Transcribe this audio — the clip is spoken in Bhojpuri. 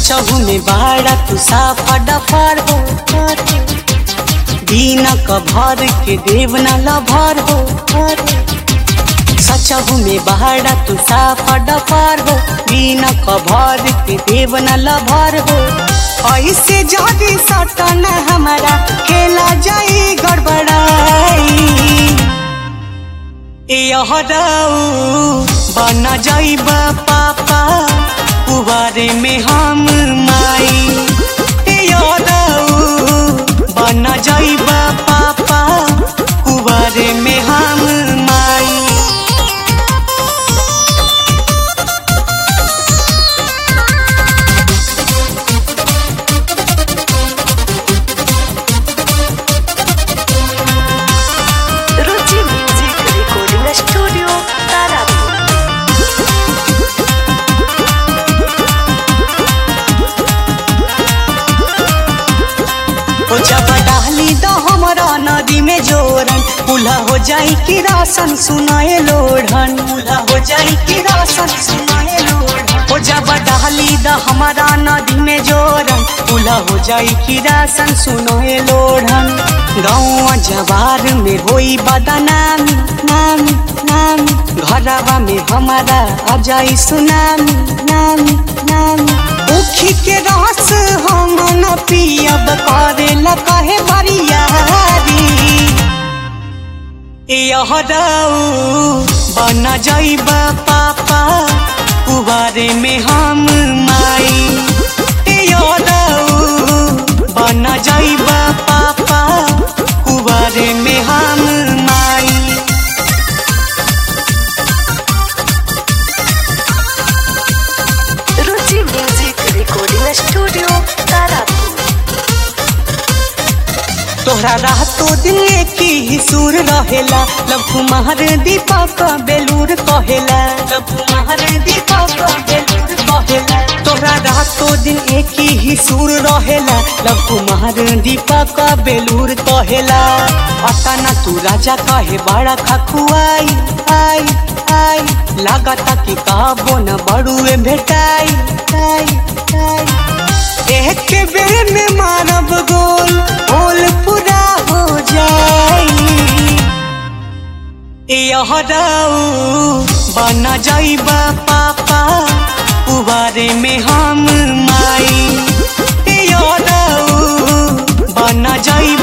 सचहु में बाड़ा तू साफा डफर हो बिना कभर के देव न लभर हो सचहु में बाड़ा तू साफा डफर हो बिना कभर के देव न लभर हो ऐसे जदी सटन हमारा खेला जाई गड़बड़ाई बन जाइबा पापा कुवारे में हम माई बन जाइबा पापा कुवारे में हम माई। रुचि म्यूजिक रिकॉर्डिंग स्टूडियो जब डाली द हमरा नदी में जोरन पुला हो जाई कि राशन सुनाए लोढ़न पुला हो जाई कि राशन सुनाए लोढ़न। ओ जब डाली द हमरा नदी में जोरन पुला हो जाई कि राशन सुनाए लोढ़न। गाँव जवार में होई बदनामी नामी नामी घरवा में हमारा आ जाई सुनामी नामी नामी उखी के रस हम न पियब करे लहे बरियारी बन जाइबा पापा कुवारे में हम माई बन जाइबा पापा कुवारे में हम माई। रुचि म्यूजिक रिकॉर्डिंग स्टूडियो तोहरा रातो दिन की ही सुर रहेला लव कुमार दीपक बेलूर कहेला लव कुमार दीपक बेलूर कहेला तोहरा रातो दिन एक ही सुर रहेला लव कुमार दीपक बेलूर कहेला अतना तू राजा कहे बड़ा खखुआई आई आई लागता कि काबो न बड़ुए भेटाई आई आई एक बेर में मानव गोल गोल पूरा हो जाई बन जाइबा पापा कुवारे में हम माई बन जाइबा